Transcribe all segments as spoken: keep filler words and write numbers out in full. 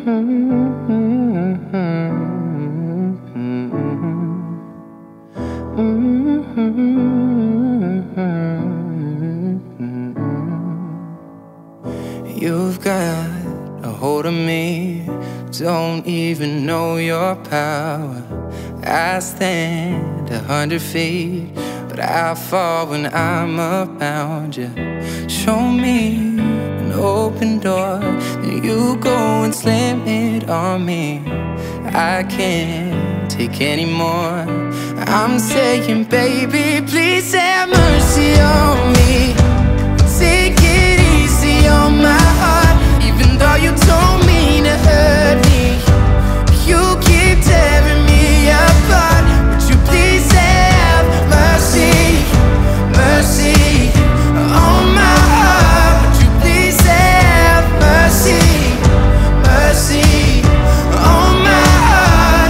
You've got a hold of me, don't even know your power. I stand a hundred feet, but I fall when I'm around you. Show me an open door, then you go and slam it on me. I can't take any more. I'm saying, baby, please have mercy on me. Take it easy on my heart, even though you don't mean to hurt me. You keep tearing me apart. Would you please have mercy, mercy on my heart? Would you please have mercy, mercy on my heart?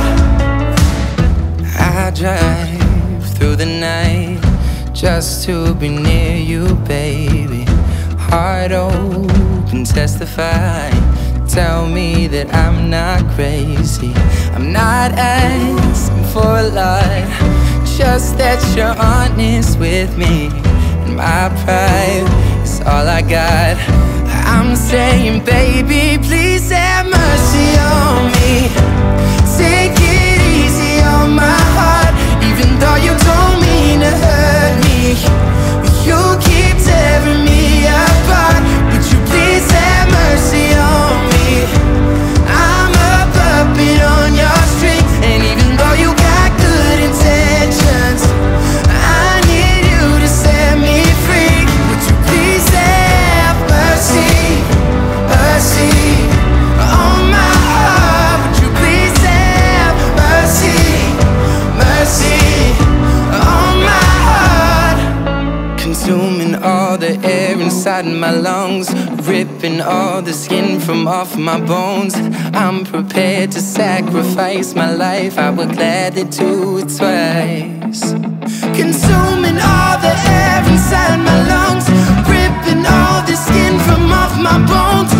I drive through the night just to be near you, baby. Heart open, testify. Tell me that I'm not crazy. I'm not asking for a lot, just that you're honest with me. And my pride is all I got. I'm saying, baby, please have mercy on me. Take it easy on my heart, even though you don't mean to hurt me. You keep tearing me apart. Would you please have mercy on me? I'm a puppet on your string, and even though you got good intentions, I need you to set me free. Would you please have mercy, mercy on my heart? Would you please have mercy, mercy on my heart? Consuming all the air inside my lungs, ripping all the skin from off my bones. I'm prepared to sacrifice my life, I would gladly do it twice. Consuming all the air inside my lungs, ripping all the skin from off my bones.